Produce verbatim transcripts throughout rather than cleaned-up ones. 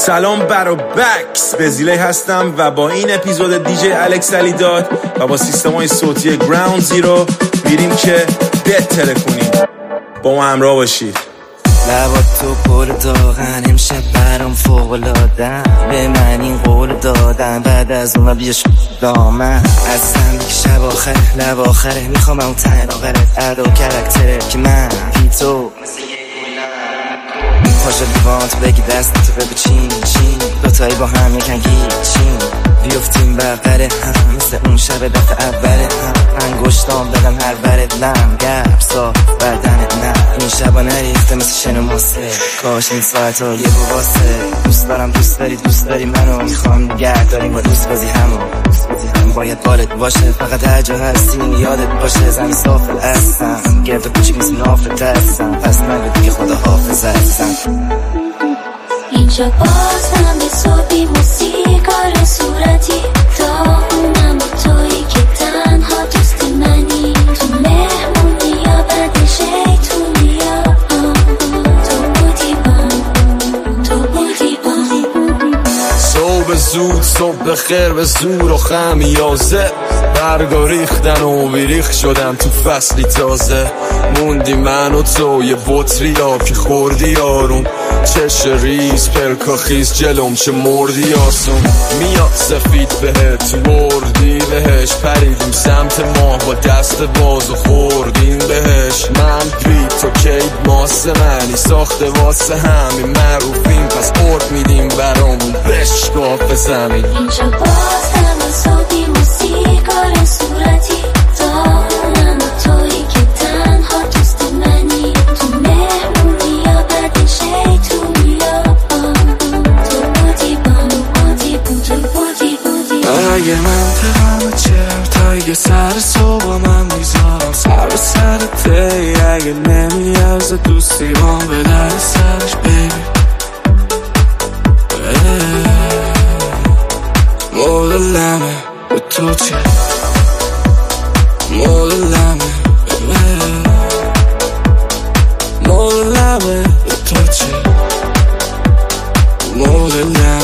سلام برا بکس، بزیلی هستم و با این اپیزود دیجی الکس علیداد و با سیستم‌های صوتی گراوند زیرو میریم که بهتره کنیم. با ما همراه باشید. لبات تو پر داغن، امشب برام فوق‌العاده‌ام، به من این قول دادن بعد از اون بیاش دامن ازم دیگه شب آخره، لب آخره، میخوام اون تن آخره ادا و کرکتره که من بی تو پاشا دیوان تو بگی دست تو بگو چین چین دوتایی با هم یکن هیچین بیفتیم بغره هم مثل اون شب دفعه اوله هم انگشتام بدم هر برد نم گرب صاف بدنت نه این شبا نریخته مثل شن و ماسه کاش این ساعت ها یه بواسه دوست دارم دوست داری دوست داری منو میخوام نگه داریم و دوست بازی همو دوست بازی هم باید بالت باشه فقط هر جا هستی یادت باشه زن صافل هستم گرد و کوچیک مثل نافت هستم پس نگو دیگه خدا حافظ هستم اینجا باز هم به صبحی موسیقار صورتی داغونم با تویی که تنها دوست منی تو مهمونی یا بد شیطونی یا تو بودی بام تو بودی بام صبح زود صبح خیر به زور و خمیازه برگا ریختن و بیریخ شدن تو فصلی تازه موندی من و تو یه بطری آب که خوردی آروم چش ریز پرکا خیز جلوم چه مردی آسون میاد سفید بهت بردی بهش پریدیم سمت ماه با دست باز و خوردیم بهش من بی تو کید ماسه منی ساخته واسه همین معروفیم پس ارد میدیم برامون بشکاف زمین اینجا باز هم صبحی موسیقار صورتی داغونم با تویی که تنها دوست منی تو مهمونی یا بد شیطونی یا تو بودی بام بودی بودی بودی بودی اگه من ترم چرت اگه سر صبح من میذارم سر به سر تی اگه نمیارزه دوستی بام به در سرش بیبی مولمه به تو چه مولمه مولمه به تو چه مولمه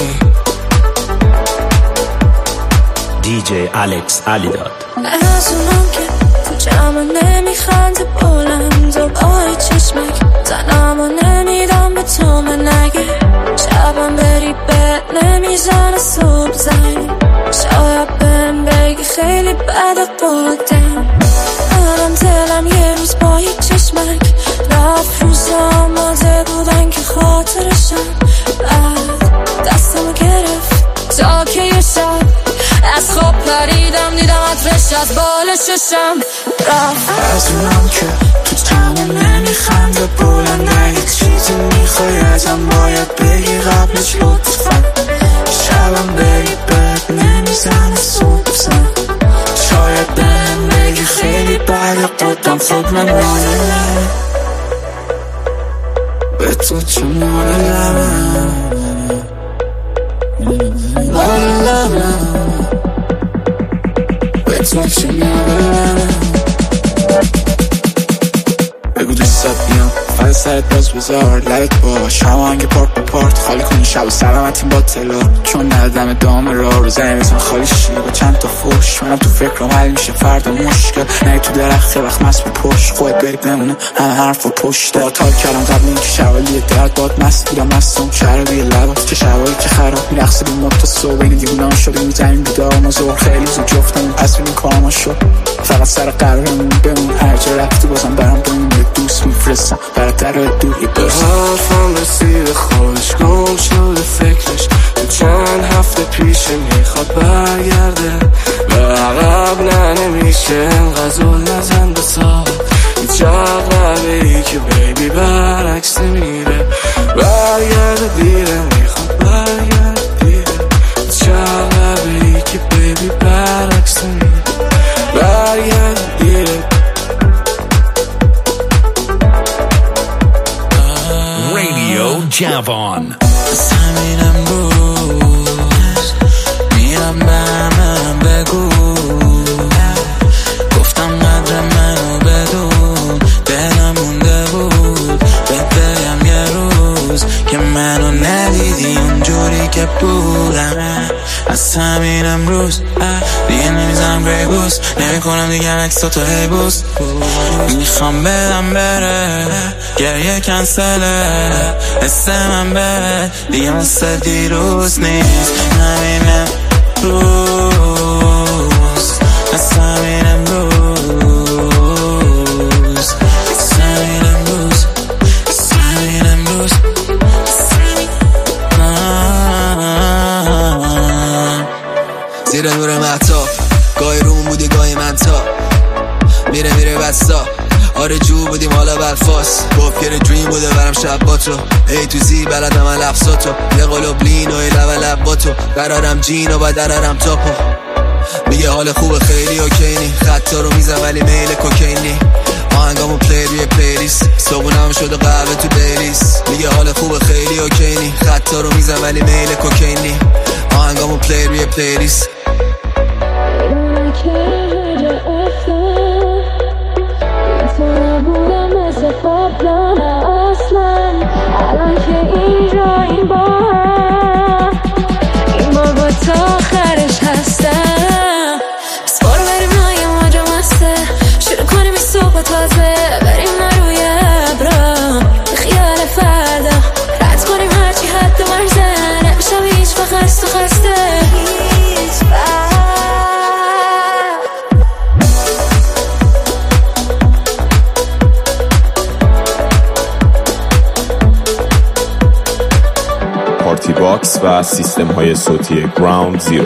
دیجی الکس علیداد. از اونم که تو جمع نمیخنده بلند و بای چشمک زنم و نمیدم به تو من نگه شبم بری بد نمیزنه صبح زنی شاید بهم بگی خیلی بد قدم الان دلم یه روز با یک چشمک رفت روزا آماده بودن که خاطرشم بعد دستمو گرفت تا که یه شب از خواب پریدم دیدم عطرش از بال ششم رفت از اونم که تو جمع نمیخنده بلند اگه چیزی میخوای ازم باید بگی قبلش لطفا شبم بری بد نمیزنه صبح زن شاید بهم بگی خیلی بد قدم خود من مالم به تو چه مالم مالم به تو چه مالم بگو دوست بیام فقط سرت باز بذار لبت باش همانگه پارت به پارت خالی کنی شب و سلامتیم با تلا چون ندم دام را رو زنی بزن خالی شی با چند تا فوش منم تو فکرم حل میشه فردا مشکل نه تو درخت وقت مست به پشت خواهد بری بمونه همه حرف و پشت با تال کردم قبل این که شوالیه درد باد مست بودم مستم شهر روی لبات چه شوایی که خراب میرخصه بیم تا صبح این دیگونان شده میزنیم بیدار ما زور خیلی زود جفتم از بینیم کارما شد فقط سر قرارمون بمون هر جا رفتی بازم برام بمون دوست میفرستم برات در دوری برسم حرفم رسید خودش گم شده فکرش تو چند هفته پیش میخواد برگرده به عقب نه نمیشه انقدر زل نزن به سال هیچ عقبه ای که بیبی برعکس میره برگرده دیره میخواد برگرده دیره هیچ عقبه ای که بیبی برعکس میره برگرده دیره جوان زمینم روز میرم به همه بگو گفتم قدر منو بدون دلم مونده بود بهت بگم یه روز که منو ندیدی اونجوری واسه همین امروز دیگه نمیزنم گری بوس، نمی کنم دیگه عکس تو هی بوس. میخوام بدم بره گریه کنسله، حس من بره دیگه مثل دیروز نیست. همین امروز مثل همین امروز مثل همین امروز مثل همین امروز. زیر نور مهتاب گاهی رومون بودی گاهی منتاب، میره میره بستا آره جو بودیم حالا برفاس. گفت گره دریم بوده برم شب با تو، ای تو زی بلدم من لفظاتو، یه قلوب لین و ای لب لب با تو، قرارم جین و با درارم تاپو. میگه حال خوبه خیلی اوکینی، خطا رو میزم ولی میل کوکینی، آهنگامو پلی روی پلیلیست، صبونم شده قهوه تو دیلیست. میگه حال خوبه خیلی اوکینی، خطا رو میزم ولی میل کوکینی، آهنگامو پلی روی پلیلیست. الان که اینجا این بار این بار با تا آخرش هستم. بس بارو بریم نایه ماجا مسته، شروع کنیم این صبح تازه، بریم ما روی ابرا به خیال فردا، رد کنیم هرچی حد و مرزه، نمیشم هیچ وقت خست و خسته هیچ وقت. پارتی باکس و سیستم های صوتی گراوند زیرو.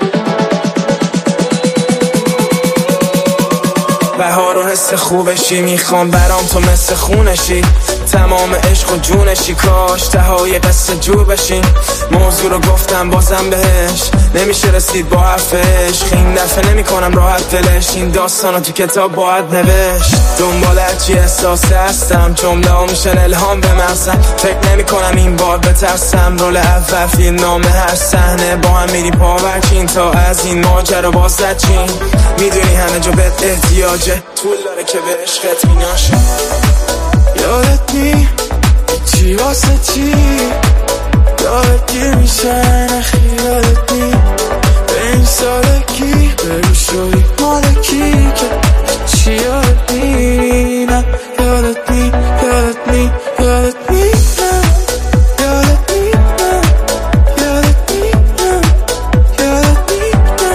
بهار و حس خوبشی، میخوام برام تو مثل خونشی، تمام عشق و جونشی، کاش تهای قصه جو بشین. موضوع رو گفتم بازم بهش، نمیشه رسید با حرفش، این دفعه نمی کنم راحت دلش، این داستانو تو کتاب باید نوشت. دنبال هرچی احساس هستم، جمله ها میشن الهام به مغزم، فکر نمی کنم این بار بترسم، رول اول فیلم نامه هر صحنه با هم میری پاورچین، تا از این ماجرا بازد چین. میدونی همه جا بهت احتیاجه، طول داره که به عشقت میناشه. یادت نی چی واسه چی یادت گیر میشه نخی، یادت نی به این سالگی برو شوی مالکی که چی یادت نی، نه یادت نی یادت نی یادت نی یادت نی یادت نی یادت نی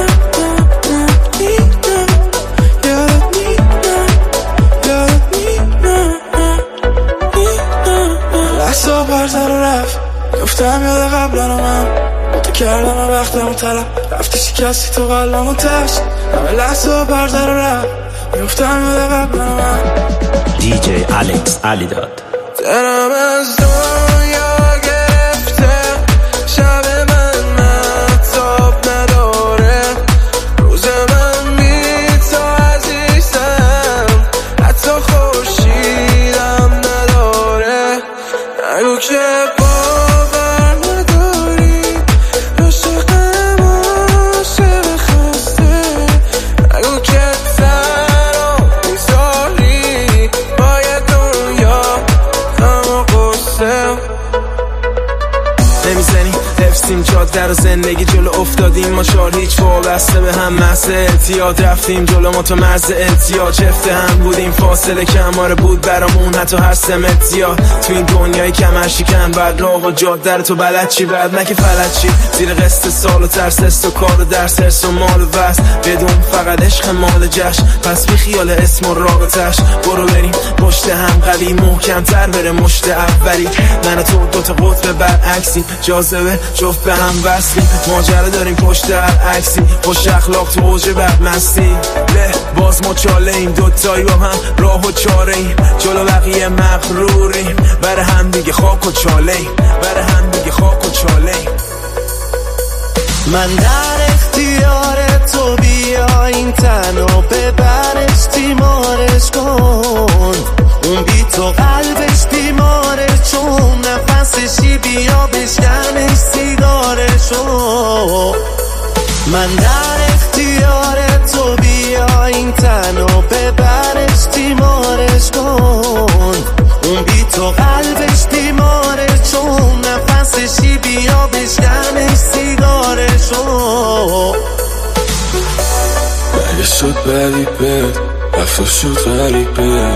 یادت نی لحظه برزر و رفت، گفتم یاد قبلانو من تو کردم و وقتمو طلب، رفتی شکستی تو قلبمو تشت، همه لحظه برزر و رفت، گفتم یاد قبلانو من. دی جی الکس علیداد. دلم از دنیا گرفته، شب من مهتاب نداره، روز من بی تو عزیزم، حتی خورشیدم نداره. نگو که باور نداری، عاشقم عاشق خسته، نگو که تنها میذاری با یه دنیا غم و غصه. نمیزنی حفظیم جاده رو، زندگی جلو افتادیم ما چار هیچ وابسته به هم، محض اعتیاد رفتیم جلو ما تو مرز احتیاج، افته هم بودیم فاصله کماره بود برامون حتی هر سمت زیاد، تو این دنیای کمر شکن بعد راه و جاده رو تو بلد چی بعد نه که فلد چی، زیر قسط سال و ترس است و کار و درس هرس و مال و بس، بدون فقط عشق مال جشن، پس بی خیال اسم و رابطش، برو بریم پشت هم قوی محکم تر بره مشت اولی، من و تو دوتا قطب برعکسیم، جاذبه جفت به هم وصلیم، ماجرا داریم پشت هر عکسی، خوش اخلاق تو اوج بدمستی، له باز ما چاله ایم دوتایی با هم راه و چاره ایم، جلو بقیه مغروریم، بر هم دیگه خاک و چاله ایم، بر هم دیگه خاک و چاله ایم. من در اختیار تو، بیا این تن و ببرش تیمارش کن، اون بی تو قلبش بیماره چون نفسشی، بیا بشکنش سیگارشو. من در اختیار تو، بیا این تن و ببرش تیمارش کن، اون بی تو قلبش بیماره چون نفسشی، بیا بشکنش سیگارشو. غریبه رفت و شد غریبه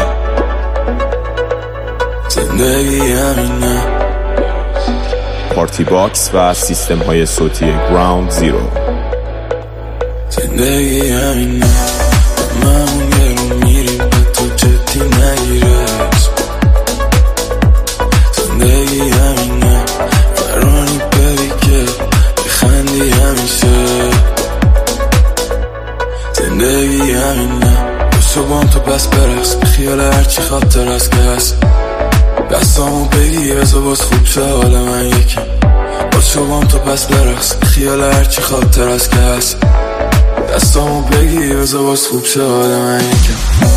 زندگی همینه. پارتی باکس و سیستم های صوتی گراوند زیرو. زندگی همینه هممون یه رو میریم و تو جدی نگیرش. زندگی همینه فرانی بری که بخندی همیشه. زندگی همینه تو با هم تو بس برس خیال هرچی خاطر هست که هست. دستامو بگی بزا باز خوب شه حال من یکی. با تو با هم تو بس برس خیال هرچی خاطر هست که هست. دستامو بگی بزا باز خوب شه حال من یکی.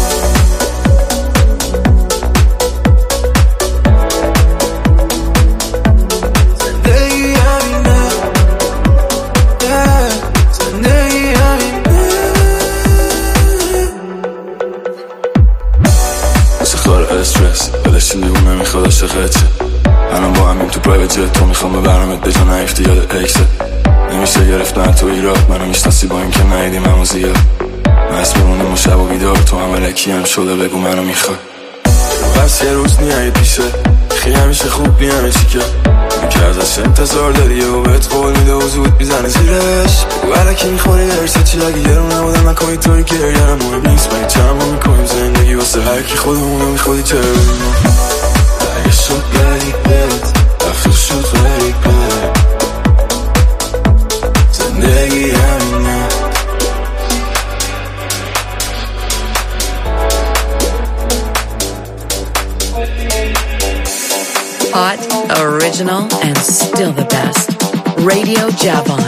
استرس بلشی لیون نمیخواد عاشقت شه. الان با همین تو پرایوت جت تو میخوام ببرمت به جا نیفتی یاد اکست. نمیشه گرفت نه تو ایراد منو میشناسی با این که ندیدیم همو زیاد. مست بمونیم و شب و بیدار تو هم ملکی هم شده بگو منو میخواد. بس یه روز نیایی پیشه خیلی همیشه خوب بی همه چی که این که ازش انتظار داری و بهت قول میده و زود میزنه زیرش. بگو علکی میخوری درسه چی اگه یه رو نبودم من کنی طوری که گریم مهم نیست. من چند ما میکنیم زندگی واسه هرکی خودمونو میخودی چه ببینم. اگه شد غریبت رفت و شد غریبه زندگی همینه. Hot, original, and still the best. Radio Javon.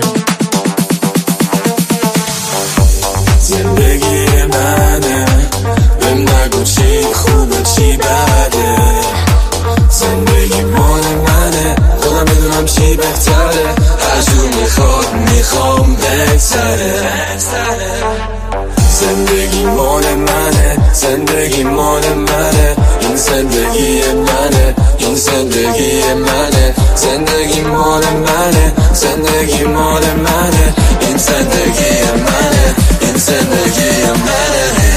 زندگی منه بهم نگو چی خوبه چی بده. زندگی مال منه خودم بدونم چی بهتره. هر جور میخواد میخوام بگذره. زندگی مال منه زندگی مال منه این زندگی منه این زندگی منه. زندگی مال منه زندگی مال منه این زندگی منه این زندگی منه.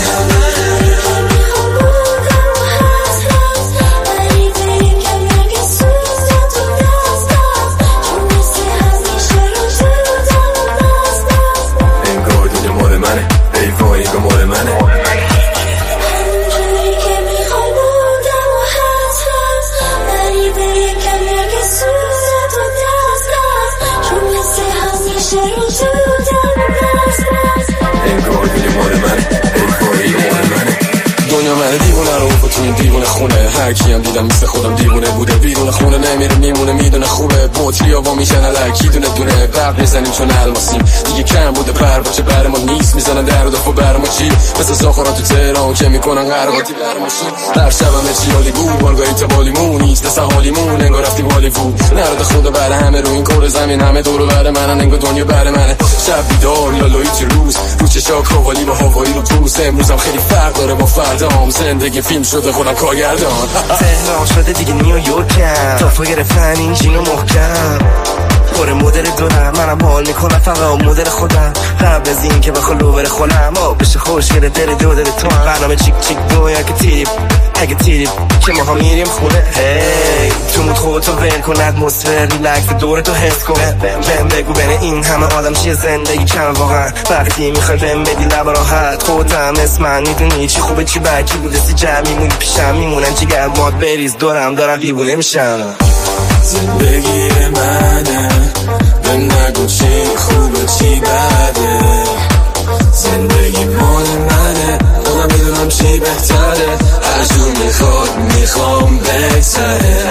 دنیا من دیوونه رو با تو این دیوونه خونه. هر کی هم دیدم مثل خودم دیوونه بوده. بیرون خونه نمیره میمونه میدونه خوبه. بطری ها میشن الکی دونه دونه برق میزنیم چون الماسیم. دیگه کم بوده پر باچه بر ما نیست. میزنن در و دفع بر ما چی مثل زاخورا تو تهران که میکنن قرقاتی بر ماشین. هر شبم چی حالی بود بارگاهی تا بالیمون نیست مثل حالیمون انگار رفتیم هالیوود. نرده خونده بر همه رو این کور زمین همه دور و بر منن انگار دنیا بر منه. شب بیدار یا لویت روز رو چشا کوالی با هوایی رو پوست. امروزم خیلی فرق داره با فردام. زندگی فیلم شده خودم کارگردان. تهران شده دیگه نیویورکم تافا گرفتن این جینو محکم. پر مدل دورم منم حال میکنم فقط مدل خودم. قبل از این که بخواه لو بره خونم آب بشه خوشگره دل دو دل تو هم. برنامه چیک چیک دو یا که تیریب اگه تیریب که ما ها میریم خونه. هی تو مود خودتو ول کن اتمسفر ریلکس دور تو حس کن. بهم بگو بین این همه آدم چیه زندگی کم واقعا. وقتی میخوای بهم بدی لب راحت خودم اسم من میدونی چی خوبه چی بد کی بوده سی جمع میمونی پیشم میمونن جیگر ماد بریز دورم دارم دیوونه میشم. زندگی منه بهم نگو چی خوبه چی بده. زندگی مال منه خودم میدونم چی بهتره. هر جور میخواد میخوام بگذره.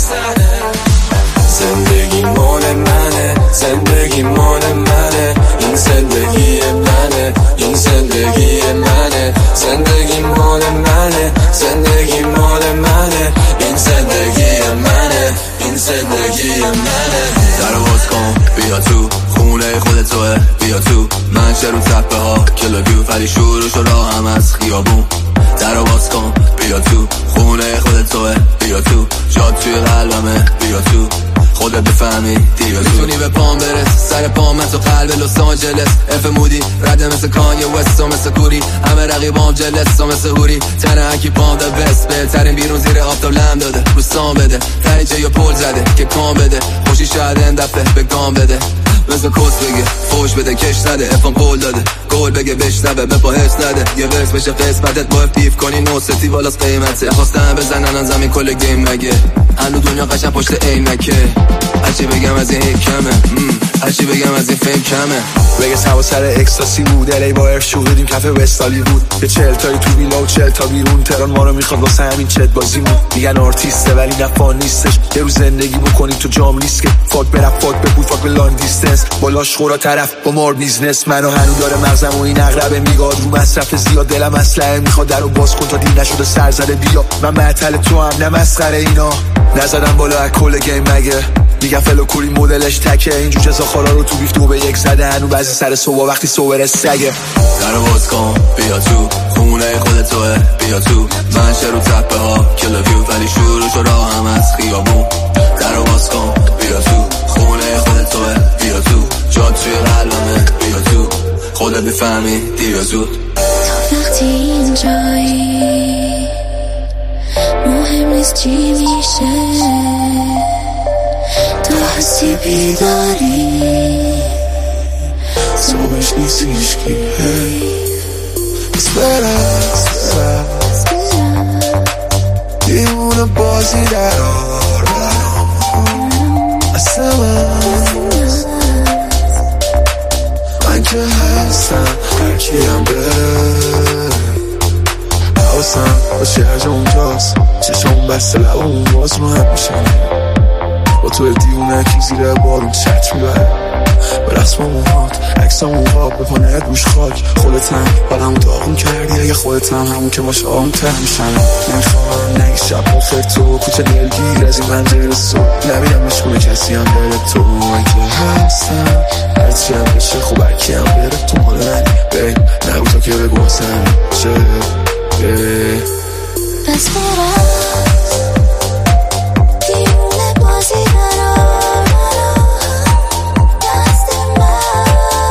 زندگی مال منه زندگی مال منه این زندگی منه این زندگی منه. زندگی مال منه زندگی مال منه این زندگی منه این زندگی منه. درو باز کن بیا تو خونه خودت توه بیا تو من چه رو تپه ها کلاگیو ولی شروع و راه هم از خیابون. درو باز کن بیا تو خونه خودت توه بیا تو جاد توی قلبمه بیا تو خودت بفهمی دیگه میتونی به پام برس سر پام من تو قلب لس آنجلس اف مودی رده مثل کانیه وست و مثل کوری همه رقیبام جلس و مثل هوری تنه هکی پام ده بست بهترین بیرون زیر آفتاب لم داده رو سام بده تریجه یا پول زده که کام بده خوشی شاید این دفعه به گام بده مثل کس بگه فوش بده کش نده افام قول داده گول بگه بشنبه به با حس نده یه ورس بشه قسمتت با پیف کنی نوستی والاس قیمته خواستم بزنن زمین کل گیم مگه هنو دنیا قشن پشت عینکه هرچی بگم از این هیک کمه هرچی بگم از این فیم کمه بگه سوا سر اکستاسی بود الی با ارف شوقیدیم کفه وستالی بود یه چهل تایی تو بیلا و چهل تا بیرون تران ما رو میخواد واسه همین چت بازی بود میگن آرتیسته ولی نفان نیستش یه روز زندگی بکنی تو جام ریسکه فاک برف فاک بپول فاک به لانگ دیستنس بالاش خورا طرف با مار بیزنس منو هنو داره مغزم و این اغربه میگاد رو مصرف زیاد دلم اسلحه میخواد درو باز کن تا دیر نشده سر زده بیا من معطل تو هم نه مسخره اینا نزدم بالا از کل گیم مگه میگم فلو کوری مدلش تکه این جوجه زاخارا رو تو بیف دو به یک زده هنو بعضی سر صبح وقتی صبح سگه درو باز کن بیا تو خونه خودت توه بیا تو من شروع تپه ها کلویو ولی شروع شو راه هم از خیابون درو باز کن بیا تو خونه خودت توه بیا تو جا توی قلبمه بیا تو خودت بفهمی دیگه زود تا وقتی اینجایی مهم نیست چی میشه تو هستی بیداری صبحش نیست هیشکی اسپرا اسپرا دیوونه بازی در اصلا من که هستم هرکی هم بره حواسم باشه هر جا اونجاست چشم بسته لب اون باز رو هم میشن با تو دیونه که زیر بارون چت میبره به رسم موهات عکسام موهات بپانه روش خاک خودتم حالمو داغون کردی اگه خودتم همون که باشه آم تر میشنم نمیخواهم نگی شب مخیر تو کوچه دلگیر از این منظر سو نمیدم مشکونه کسی هم بره تو اگه هستم هرچی هم بشه خوب هرکی هم بره تو مال منی بین نگو تا که بگو حسن چه پس برم دیونه بازی درام دست من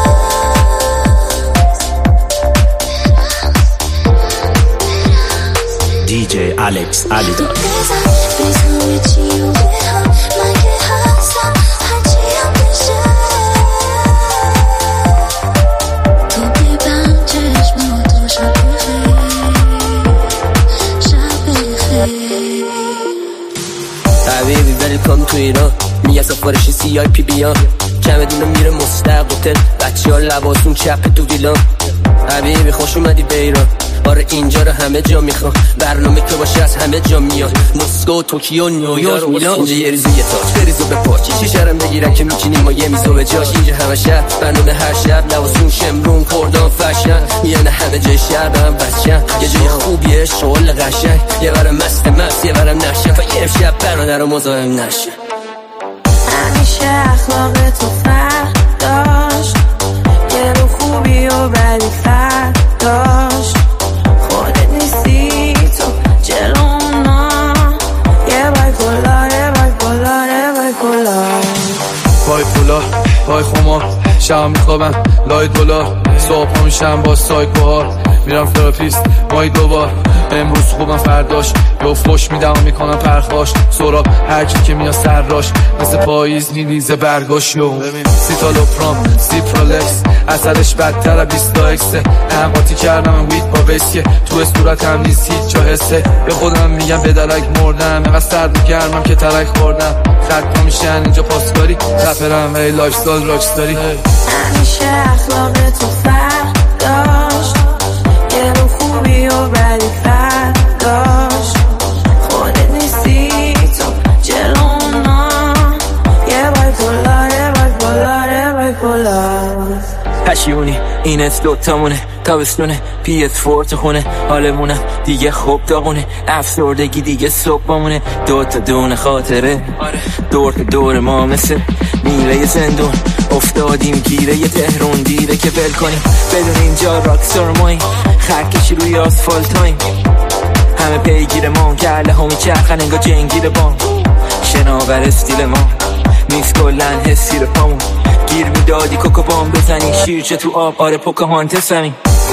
دی جی الکس علیداد بزن بزن همه چی رو به هم من که هستم هرچی هم بشه تو ببند چشماتو شب بخیر شب بخیر حبیبی ولی کن تو ایران میگه سفارشی سی آی پی بیان کمه دونه میره مستقبل بچه ها لباسون چپ تو ویلان حبیبی خوش اومدی به ایران آره اینجا رو همه جا میخوام برنامه که باشه از همه جا میاد مسکو توکیو نیویورک میلان اینجا یه ریزو یه تاج بریزو به پاچی شیشرم بگیرم که میچینیم ما یه میزو به جاش اینجا همه شب برنامه هر شب لباسون شمرون کردان فشن میانه همه جای شب هم بچن یه جای خوبیه شغل قشنگ یه برم مست مست یه برم نشن و یه شب برادر رو مزاحم نشن همیشه اخلاق تو فرق داشت یه رو خوبی و بدی فرق داشت خودت نیستی تو جلونا یه بای گلا یه بای گلا یه بای گلا بای پولا بای خمار شب میخوابم لای دلار صبح میشم با سایکوها میرم تراپیست مایی دوبار امروز خوبم فرداش یه فوش میدم و میکنم پرخاش سراب هرکی که میاد سراش مثل پاییز نیلیزه برگاش یو سیتالوپرام سیپرالکس اثرش بدتر بیستا اکسه هم قاطی کردم وید با بسکه تو صورت هم نیست هیچ جا حسه به خودم میگم به درک مردم اینقدر سرد و گرمم که ترک خوردم خط میشن اینجا پاسکاری رپرم ای لایف استایل راکستاری همیشه اخلاق تو فرق داشت یه رو خوبی و بدی فرق داشت خودت نیستی تو جلونا یه بای گلا یه بای گلا یه بای گلا پشیونی این از دوتامونه تابستونه پی اس فور تو خونه حالمونم دیگه خوب داغونه افسردگی دیگه صبح بامونه دوتا دونه خاطره دور تا دور ما مثل میله زندون افتادیم گیره یه تهرون دیره که بل کنیم بدون اینجا راکستار ماییم خرکشی روی آسفالت تایم همه پیگیر ما گله همی چرخن انگا جنگیر بام شناور استیل ما نیست کلن حسی رو پامون گیر میدادی کوکو بام بزنی شیرچه تو آب آره پوکاهانتس همین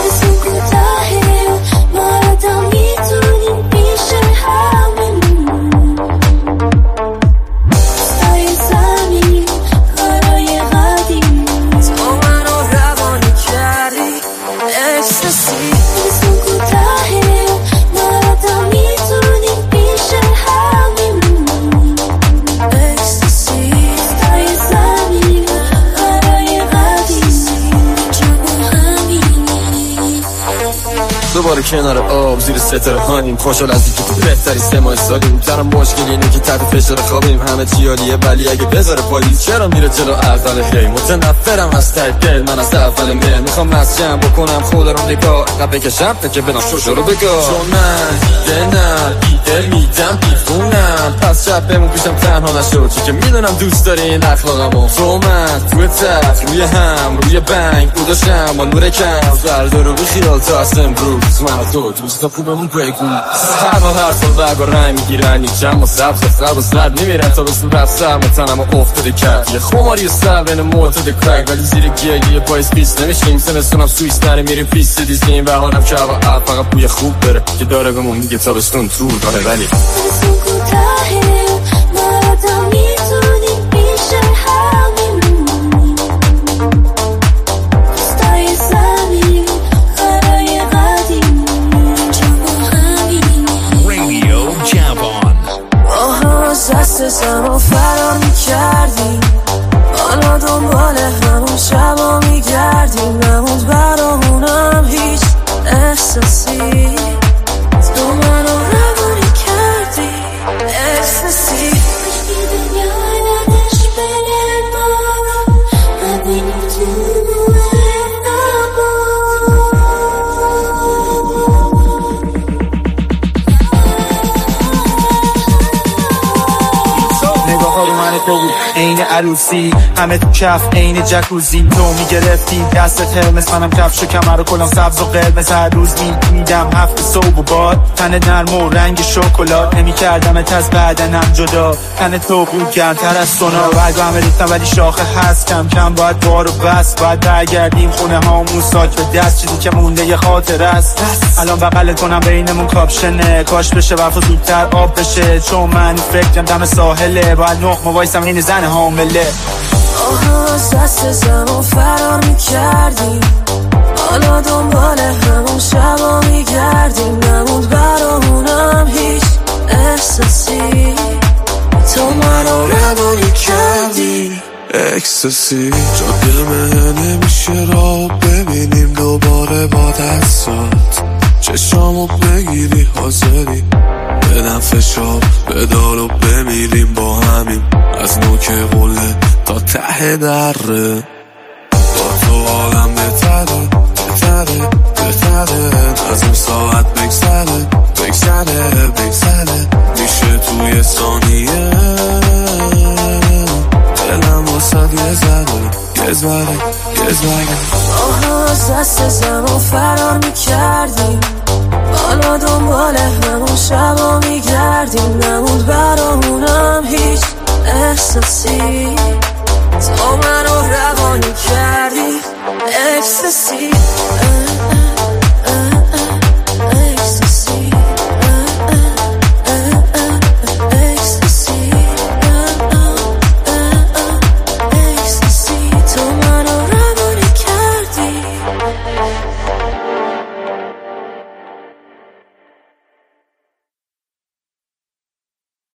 دوباره کنار آب زیر ستاره هاییم خوشحال از اینکه تو بهتری سه ماه سالیم تنها مشکل اینه که تحت فشار خوابیم همه چی عالیه ولی اگه بذاره پاییز چرا میره جلو اول هی متنفرم از ته دل من از اول مهر میخوام مسجم بکنم خود رو نگاه عقب بکشم تا که بدم شوشو رو بگاه چون من دلم دل میدم بیفونم پس شب بمون پیشم تنها نشو چون که میدونم دوست داری این اخلاقمو تو من توی تخت روی هم روی بنگ بوداشم با نور کم فردا رو بخیال تا از امروز من و تو دوستا خوبمون بگو هر و هر سال برگا رنگ میگیرن یک جمع و سبز سب و زرد میمیرن تا به صورت سرم تنم و افتاده کرد یه خماری سر بین معتاد کرک ولی زیر گیگی پایز پیست نمیشیم سمستونم سویس نره میریم پیست دیزنیم بهارم که هوا عرب فقط بوی خوب بره که داره بمون میگه تابستون تو داره ولی دست زمان فرار میکردیم حالا دنبال همون شبا میگردیم نموند برامونم هیچ احساسی تو منو روانی کردی احساسی کشکی دنیا یادش بره ما نبینیم تو تو بود عین عروسی همه تو کف عین جکوزی تو میگرفتی دستت هرمس منم کفش و کمر و کلام سبز و قرمز هر روز میدم هفت صبح و باد تن نرم و رنگ شکلات نمیکردمت از بدنم جدا تن تو بود گرمتر از سونا برگو همه ریختم ولی شاخه هست کم کم باید بار و بس باید برگردیم خونه هامون ساک به دست چیزی که مونده یه خاطر است الان بغلت کنم بینمون کاپشنه کاش بشه برف زودتر آب بشه چون من فکرم دم ساحله باید نخ وایسم این زن حامله آها از دست زمان فرار میکردیم حالا دنبال همون شبا میگردیم نموند برامونم هیچ احساسی تو منو روانی کردی اکستاسی جاده من نمیشه را ببینیم دوباره با دستات چشامو بگیری حاضری بدم فشار بدارو بمیریم با همین از نوک قله تا ته دره با تو آدم بهتره بهتره بهتره از اون ساعت بگذره بگذره بگذره میشه توی ثانیه دلم واسد یه زره یه زره یه زره آها از دست زمان فرار میکردیم حالا دنبال همون شبا میگردیم نموند برامونم هیچ احساسی تو منو روانی